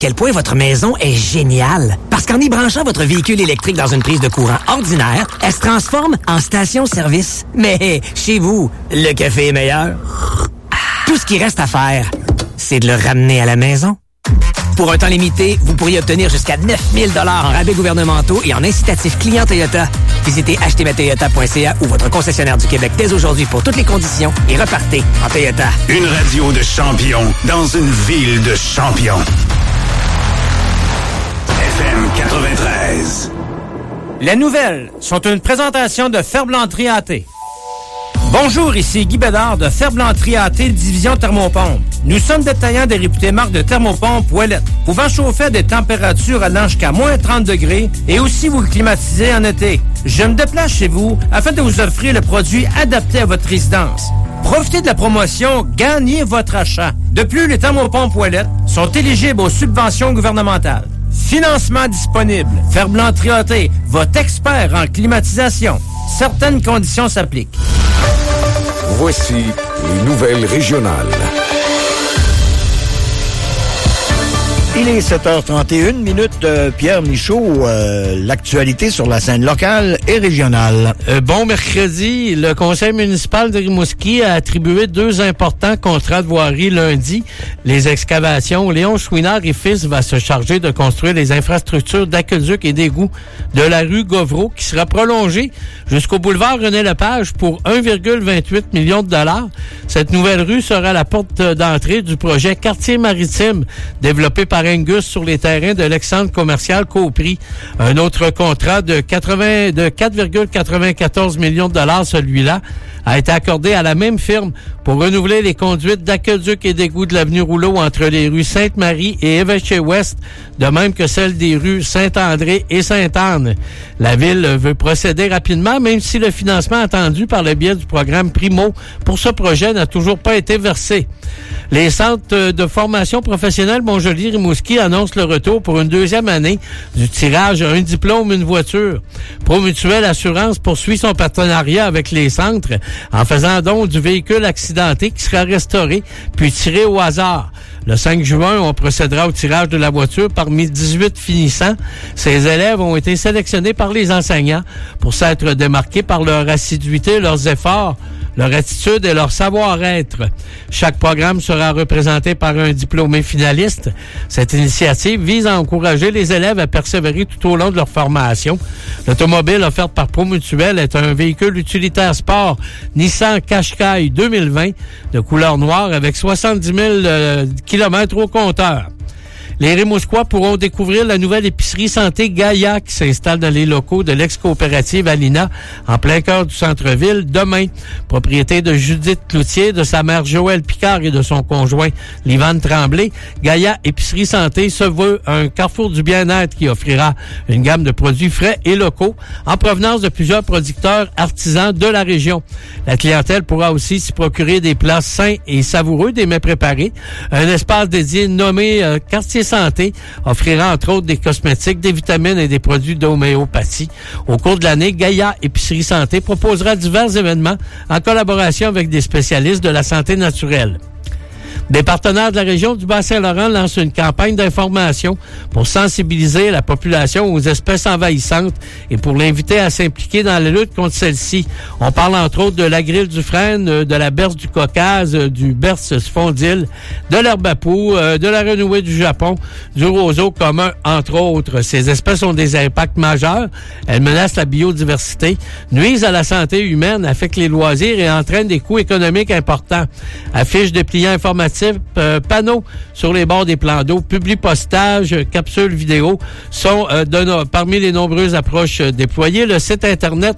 quel point votre maison est géniale. Parce qu'en y branchant votre véhicule électrique dans une prise de courant ordinaire, elle se transforme en station-service. Mais chez vous, le café est meilleur. Tout ce qui reste à faire, c'est de le ramener à la maison. Pour un temps limité, vous pourriez obtenir jusqu'à 9 000 $ en rabais gouvernementaux et en incitatifs clients Toyota. Visitez achetezmatoyota.ca ou votre concessionnaire du Québec dès aujourd'hui pour toutes les conditions et repartez en Toyota. Une radio de champions dans une ville de champions. FM 93. Les nouvelles sont une présentation de Ferblanterie AT. Bonjour, ici Guy Bédard de Ferblanterie AT, division thermopompe. Nous sommes détaillants des réputées marques de thermopompe Ouellette, pouvant chauffer à des températures allant jusqu'à moins 30 degrés et aussi vous climatiser en été. Je me déplace chez vous afin de vous offrir le produit adapté à votre résidence. Profitez de la promotion Gagnez votre achat. De plus, les thermopompes Ouellette sont éligibles aux subventions gouvernementales. Financement disponible. Ferblanterie AT, votre expert en climatisation. Certaines conditions s'appliquent. Voici les nouvelles régionales. Il est 7h31 minutes. Pierre Michaud, l'actualité sur la scène locale et régionale. Bon mercredi, le conseil municipal de Rimouski a attribué 2 importants contrats de voirie lundi. Les excavations. Léon Chouinard et fils va se charger de construire les infrastructures d'aqueduc et d'égouts de la rue Govreau qui sera prolongée jusqu'au boulevard René-Lepage pour 1,28 million de $. Cette nouvelle rue sera la porte d'entrée du projet Quartier maritime développé par Angus sur les terrains de l'ex-centre commercial Caupri. Un autre contrat de 4,94 millions de $, celui-là, a été accordé à la même firme pour renouveler les conduites d'aqueduc et d'égouts de l'avenue Rouleau entre les rues Sainte-Marie et Évêché-Ouest, de même que celle des rues Saint-André et Sainte-Anne. La Ville veut procéder rapidement, même si le financement attendu par le biais du programme Primo pour ce projet n'a toujours pas été versé. Les centres de formation professionnelle Montjoly-Rimouski annoncent le retour pour une 2e année du tirage un diplôme, une voiture. Promutuelle Assurance poursuit son partenariat avec les centres en faisant don du véhicule accidenté qui sera restauré puis tiré au hasard. Le 5 juin, on procédera au tirage de la voiture parmi 18 finissants. Ces élèves ont été sélectionnés par les enseignants pour s'être démarqués par leur assiduité, leurs efforts, leur attitude et leur savoir-être. Chaque programme sera représenté par un diplômé finaliste. Cette initiative vise à encourager les élèves à persévérer tout au long de leur formation. L'automobile offerte par Promutuelle est un véhicule utilitaire sport Nissan Qashqai 2020 de couleur noire avec 70 000 kilomètres au compteur. Les Rimouskois pourront découvrir la nouvelle épicerie santé Gaïa qui s'installe dans les locaux de l'ex-coopérative Alina en plein cœur du centre-ville demain. Propriété de Judith Cloutier, de sa mère Joëlle Picard et de son conjoint Livane Tremblay, Gaïa Épicerie Santé se veut un carrefour du bien-être qui offrira une gamme de produits frais et locaux en provenance de plusieurs producteurs artisans de la région. La clientèle pourra aussi s'y procurer des plats sains et savoureux, des mets préparés. Un espace dédié nommé Quartier Santé offrira entre autres des cosmétiques, des vitamines et des produits d'homéopathie. Au cours de l'année, Gaïa Épicerie Santé proposera divers événements en collaboration avec des spécialistes de la santé naturelle. Des partenaires de la région du Bas-Saint-Laurent lancent une campagne d'information pour sensibiliser la population aux espèces envahissantes et pour l'inviter à s'impliquer dans la lutte contre celles-ci. On parle entre autres de la grille du frêne, de la berce du Caucase, du berce spondyle, de l'herbe à poux, de la renouée du Japon, du roseau commun, entre autres. Ces espèces ont des impacts majeurs. Elles menacent la biodiversité, nuisent à la santé humaine, affectent les loisirs et entraînent des coûts économiques importants. Affiches, dépliants informatifs, panneaux sur les bords des plans d'eau, publi-postages, capsules vidéo sont parmi les nombreuses approches déployées. Le site Internet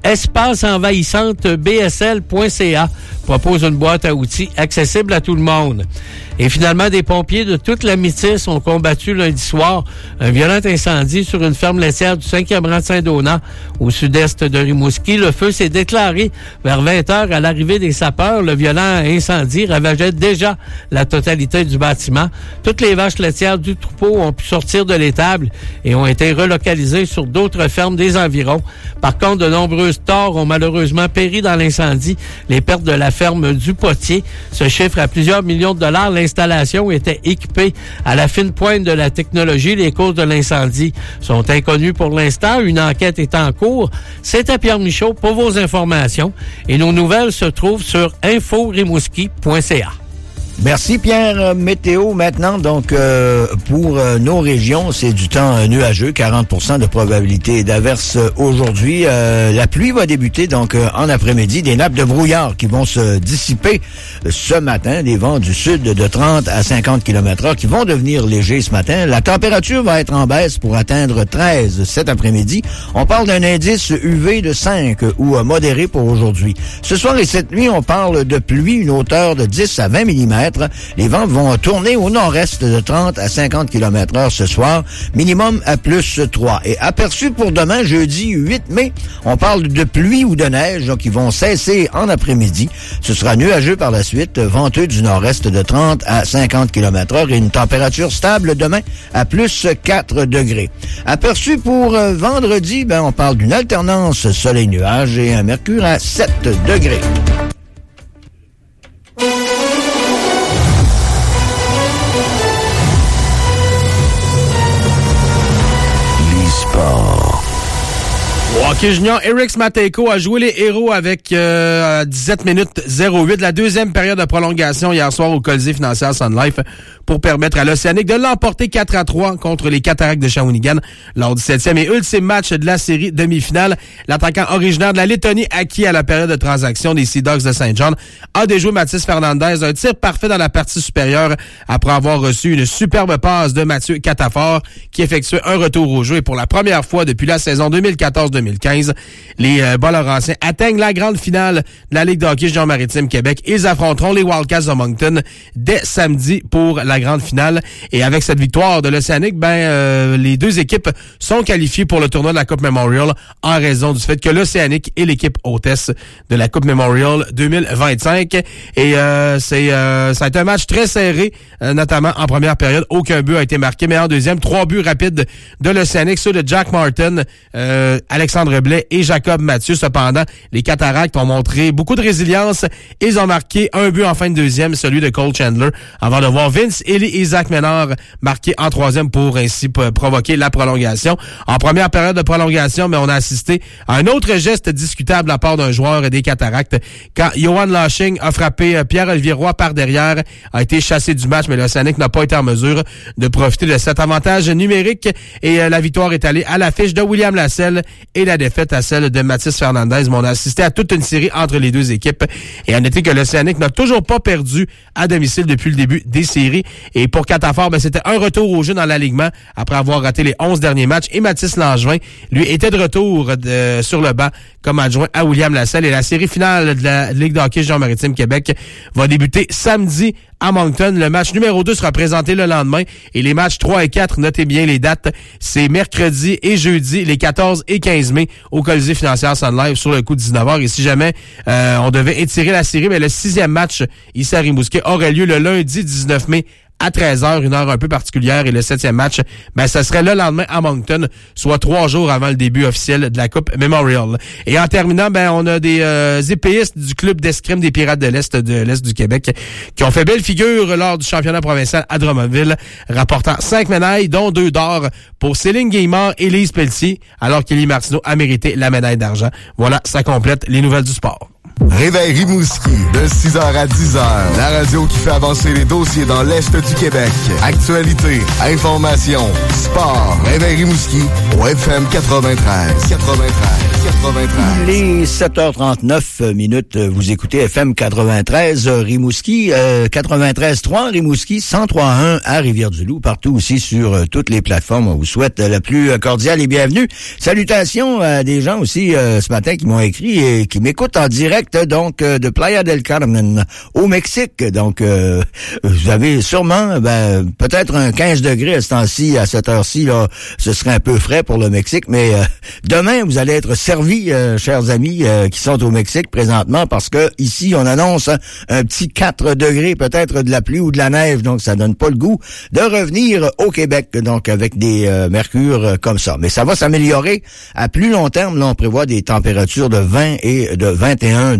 espaceenvahissantebsl.ca propose une boîte à outils accessible à tout le monde. Et finalement, des pompiers de toute la Métis ont combattu lundi soir un violent incendie sur une ferme laitière du 5e rang de Saint-Donat, au sud-est de Rimouski. Le feu s'est déclaré vers 20h à l'arrivée des sapeurs. Le violent incendie ravageait déjà la totalité du bâtiment. Toutes les vaches laitières du troupeau ont pu sortir de l'étable et ont été relocalisées sur d'autres fermes des environs. Par contre, de nombreuses torres ont malheureusement péri dans l'incendie. Les pertes de la ferme du Potier se chiffre à plusieurs millions de dollars. L'installation était équipée à la fine pointe de la technologie. Les causes de l'incendie sont inconnues pour l'instant. Une enquête est en cours. C'était Pierre Michaud pour vos informations. Et nos nouvelles se trouvent sur inforimouski.ca. Merci Pierre. Météo maintenant, donc pour nos régions, c'est du temps nuageux, 40% de probabilité d'averse aujourd'hui. La pluie va débuter donc en après-midi, des nappes de brouillard qui vont se dissiper ce matin, des vents du sud de 30 à 50 km/h qui vont devenir légers ce matin. La température va être en baisse pour atteindre 13 cet après-midi. On parle d'un indice UV de 5 ou modéré pour aujourd'hui. Ce soir et cette nuit, on parle de pluie, une hauteur de 10 à 20 mm. Les vents vont tourner au nord-est de 30 à 50 km/h ce soir, minimum à plus 3. Et aperçu pour demain, jeudi 8 mai, on parle de pluie ou de neige donc, qui vont cesser en après-midi. Ce sera nuageux par la suite, venteux du nord-est de 30 à 50 km/h et une température stable demain à plus 4 degrés. Aperçu pour vendredi, on parle d'une alternance soleil-nuage et un mercure à 7 degrés. Au hockey junior, Eric Matejko a joué les héros avec 17 minutes 08 de la deuxième période de prolongation hier soir au Colisée Financière Sun Life pour permettre à l'Océanique de l'emporter 4-3 contre les Cataractes de Shawinigan lors du 7e et ultime match de la série demi-finale. L'attaquant originaire de la Lettonie, acquis à la période de transaction des Sea Dogs de Saint John, a déjoué Mathis Fernandez, un tir parfait dans la partie supérieure après avoir reçu une superbe passe de Mathieu Catafort qui effectuait un retour au jeu. Et pour la première fois depuis la saison 2014-2015, les Bas-Laurentiens atteignent la grande finale de la Ligue de hockey junior maritime Québec. Ils affronteront les Wildcats de Moncton dès samedi pour la grande finale. Et avec cette victoire de l'Océanique, les deux équipes sont qualifiées pour le tournoi de la Coupe Memorial en raison du fait que l'Océanique est l'équipe hôtesse de la Coupe Memorial 2025. Et ça a été un match très serré, notamment en première période. Aucun but a été marqué, mais en deuxième, 3 buts rapides de l'Océanique, ceux de Jack Martin, Alexandre Blais et Jacob Mathieu. Cependant, les Cataractes ont montré beaucoup de résilience. Ils ont marqué un but en fin de deuxième, celui de Cole Chandler, avant de voir Vince Ely et Zach Ménard marquer en troisième pour ainsi provoquer la prolongation. En première période de prolongation, mais on a assisté à un autre geste discutable de la part d'un joueur des Cataractes quand Johan Lashing a frappé Pierre-Olivier Roy par derrière, a été chassé du match, mais l'Océanique n'a pas été en mesure de profiter de cet avantage numérique et la victoire est allée à l'affiche de William Lasselle et la défaite à celle de Mathis Fernandez. Mais on a assisté à toute une série entre les deux équipes et à noter que l'Océanique n'a toujours pas perdu à domicile depuis le début des séries. Et pour Catafort, c'était un retour au jeu dans l'alignement après avoir raté les 11 derniers matchs. Et Mathis Langevin, lui, était de retour sur le banc comme adjoint à William Lasselle. Et la série finale de la Ligue de hockey junior maritime Québec va débuter samedi à Moncton. Le match numéro 2 sera présenté le lendemain. Et les matchs 3 et 4, notez bien les dates, c'est mercredi et jeudi, les 14 et 15 mai, au Colisée Financière Sun Life sur le coup de 19h. Et si jamais on devait étirer la série, mais le 6e match ici à Rimouski aurait lieu le lundi 19 mai à 13h, une heure un peu particulière, et le 7e match, ça serait le lendemain à Moncton, soit 3 jours avant le début officiel de la Coupe Memorial. Et en terminant, on a des épéistes du club d'escrime des Pirates de l'Est du Québec qui ont fait belle figure lors du championnat provincial à Drummondville, rapportant 5 médailles, dont 2 d'or pour Céline Guillemard et Lise Pelletier, alors qu'Élie Martineau a mérité la médaille d'argent. Voilà, ça complète les nouvelles du sport. Réveil Rimouski, de 6h à 10h. La radio qui fait avancer les dossiers dans l'Est du Québec. Actualité, information, sport. Réveil Rimouski, au FM 93. Il est 7h39 minutes. Vous écoutez FM 93 Rimouski, 93.3 Rimouski, 103.1 à Rivière-du-Loup, partout aussi sur toutes les plateformes. On vous souhaite la plus cordiale et bienvenue. Salutations à des gens aussi ce matin qui m'ont écrit et qui m'écoutent en direct donc de Playa del Carmen au Mexique. Donc vous avez sûrement peut-être un 15 degrés à ce temps-ci, à cette heure-ci là, ce serait un peu frais pour le Mexique, mais demain vous allez être servis, chers amis qui sont au Mexique présentement, parce que ici on annonce un petit 4 degrés, peut-être de la pluie ou de la neige, donc ça donne pas le goût de revenir au Québec, donc avec des mercures comme ça. Mais ça va s'améliorer à plus long terme. Là, on prévoit des températures de 20 et de 21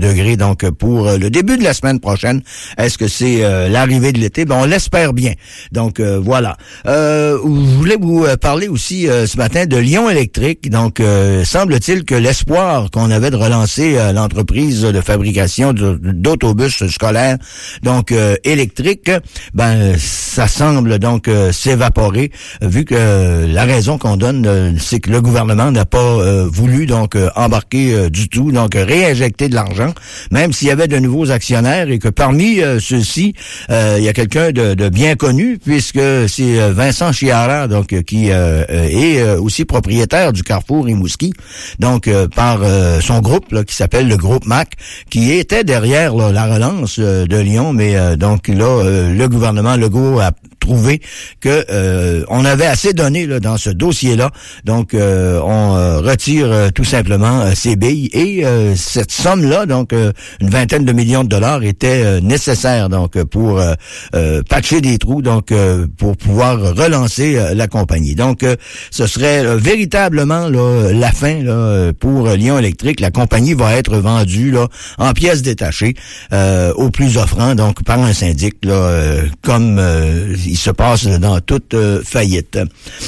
degrés donc pour le début de la semaine prochaine. Est-ce que c'est l'arrivée de l'été? Ben, on l'espère bien. Donc voilà. Je voulais vous parler aussi ce matin de Lion Électrique. Donc semble-t-il que l'espoir qu'on avait de relancer l'entreprise de fabrication d'autobus scolaires donc électriques, ben ça semble donc s'évaporer vu que la raison qu'on donne c'est que le gouvernement n'a pas voulu donc embarquer du tout, donc réinjecter de l'argent, même s'il y avait de nouveaux actionnaires et que parmi ceux-ci, il y a quelqu'un de bien connu puisque c'est Vincent Chiara donc qui est aussi propriétaire du Carrefour Rimouski, donc par son groupe là, qui s'appelle le groupe MAC, qui était derrière là, la relance de Lyon, mais donc là le gouvernement Legault a trouvé que on avait assez donné là, dans ce dossier-là, donc on retire tout simplement ces billes et cette somme-là, donc une vingtaine de millions de dollars était nécessaire donc pour patcher des trous, donc pour pouvoir relancer la compagnie. Donc ce serait véritablement là, la fin là, pour Lion Électrique. La compagnie va être vendue là, en pièces détachées aux plus offrants, donc par un syndic là, comme il se passe dans toute faillite.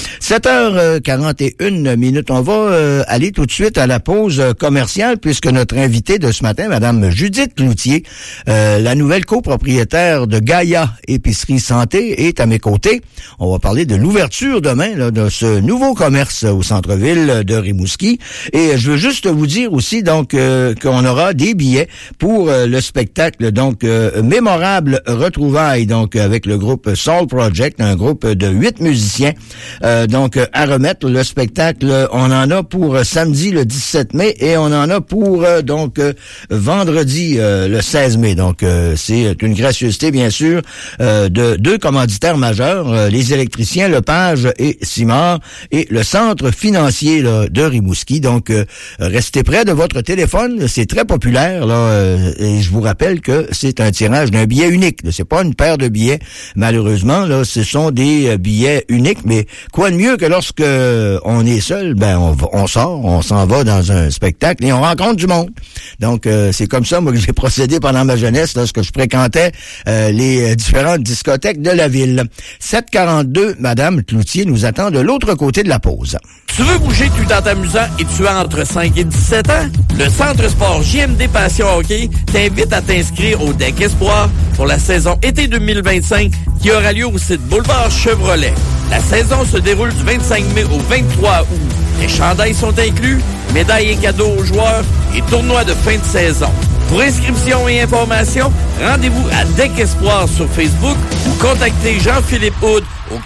7h41. On va aller tout de suite à la pause commerciale puisque notre invitée de ce matin, Madame Judith Cloutier, la nouvelle copropriétaire de Gaïa Épicerie Santé, est à mes côtés. On va parler de l'ouverture demain là, de ce nouveau commerce au centre-ville de Rimouski. Et je veux juste vous dire aussi donc qu'on aura des billets pour le spectacle donc mémorable retrouvailles donc avec le groupe Soul Project, un groupe de 8 musiciens donc à remettre. Le spectacle, on en a pour samedi le 17 mai et on en a pour donc vendredi le 16 mai. Donc c'est une gracieuseté bien sûr de deux commanditaires majeurs, les électriciens Lepage et Simard et le centre financier là, de Rimouski. Donc restez près de votre téléphone, c'est très populaire là et je vous rappelle que c'est un tirage d'un billet unique. C'est pas une paire de billets malheureusement là, ce sont des billets uniques, mais quoi de mieux que lorsque on est seul, ben on sort, on s'en va dans un spectacle et on rencontre du monde. Donc c'est comme ça moi que j'ai procédé pendant ma jeunesse lorsque je fréquentais les différentes discothèques de la ville. 7h42, Madame Cloutier nous attend de l'autre côté de la pause. Tu veux bouger tout en t'amusant et tu as entre 5 et 17 ans? Le Centre Sport JMD Passion Hockey t'invite à t'inscrire au Deck Espoir pour la saison été 2025 qui aura lieu au site Boulevard Chevrolet. La saison se déroule du 25 mai au 23 août. Les chandails sont inclus, médailles et cadeaux aux joueurs et tournois de fin de saison. Pour inscription et information, rendez-vous à Deck Espoir sur Facebook ou contactez Jean-Philippe Houd au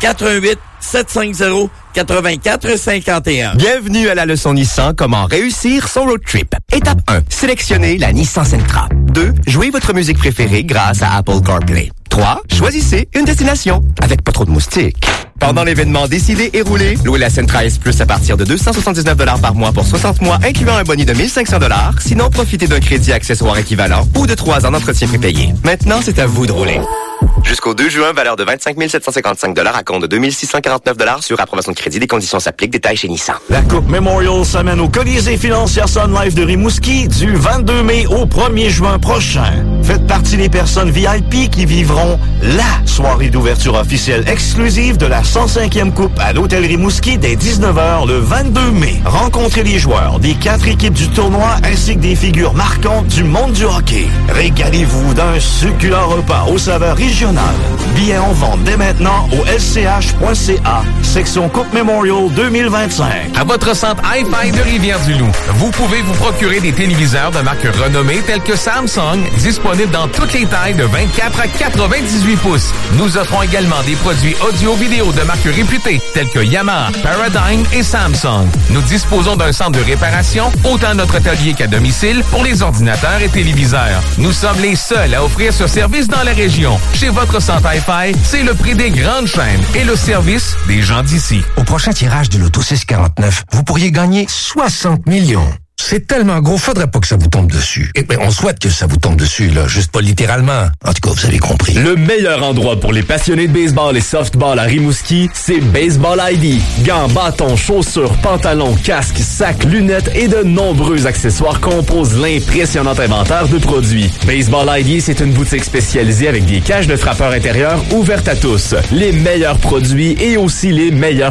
418-750-8451. Bienvenue à la leçon Nissan, comment réussir son road trip. Étape 1, sélectionnez la Nissan Sentra. 2, jouez votre musique préférée grâce à Apple CarPlay. 3, choisissez une destination avec pas trop de moustiques. Pendant l'événement Décidez et roulez, louez la Sentra S Plus à partir de 279 $ par mois pour 60 mois, incluant un bonus de 1500 $. Sinon, profitez d'un crédit accessoire équivalent ou de 3 ans d'entretien prépayé. Maintenant, c'est à vous de rouler. Jusqu'au 2 juin, valeur de 25 755 $ à compte de 2 649 $ sur approbation de crédit. Des conditions s'appliquent. Détails chez Nissan. La Coupe Memorial s'amène au Colisée financière Sun Life de Rimouski du 22 mai au 1er juin prochain. Faites partie des personnes VIP qui vivront la soirée d'ouverture officielle exclusive de la 105e Coupe à l'Hôtel Rimouski dès 19h le 22 mai. Rencontrez les joueurs des 4 équipes du tournoi ainsi que des figures marquantes du monde du hockey. Régalez-vous d'un succulent repas aux saveurs régionales. Billets en vente dès maintenant au lch.ca, section Coupe Memorial 2025. À votre centre Hi-Fi de Rivière-du-Loup, vous pouvez vous procurer des téléviseurs de marque renommée tels que Samsung, disponibles dans toutes les tailles de 24 à 98 pouces. Nous offrons également des produits audio-vidéo de marque réputée tels que Yamaha, Paradigm et Samsung. Nous disposons d'un centre de réparation, autant à notre atelier qu'à domicile, pour les ordinateurs et téléviseurs. Nous sommes les seuls à offrir ce service dans la région. Chez votre centre Hi-Fi, c'est le prix des grandes chaînes et le service des gens d'ici. Au prochain tirage de l'Auto 649, vous pourriez gagner 60 millions. c'est tellement gros, faudrait pas que ça vous tombe dessus. Et on souhaite que ça vous tombe dessus, là, juste pas littéralement. En tout cas, vous avez compris. Le meilleur endroit pour les passionnés de baseball et softball à Rimouski, c'est Baseball ID. Gants, bâtons, chaussures, pantalons, casques, sacs, lunettes et de nombreux accessoires composent l'impressionnant inventaire de produits. Baseball ID, c'est une boutique spécialisée avec des cages de frappeurs intérieurs ouvertes à tous. Les meilleurs produits et aussi les meilleurs